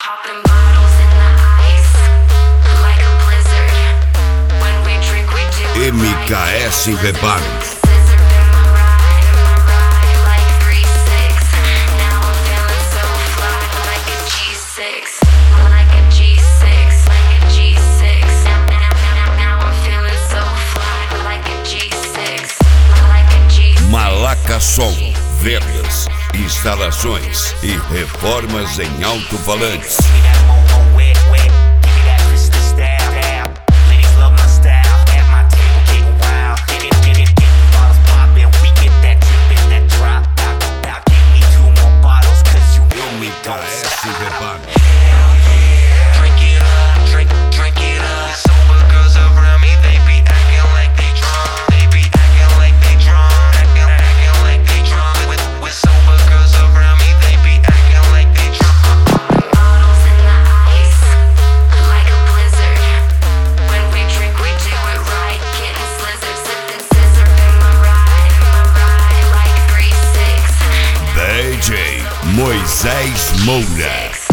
Popping bottles in the ice, like a blizzard. When we drink, we do it MKS Rebano. Scissor in my ride, like 3-6. Now I'm feeling so fly, like a G6, like a G6, like a G6. Now I'm feeling so fly, like a G6, like a G6. Malaca Som, vendas, instalações e reformas em alto-falantes. MKS Rebano. DJ Moisés Moura.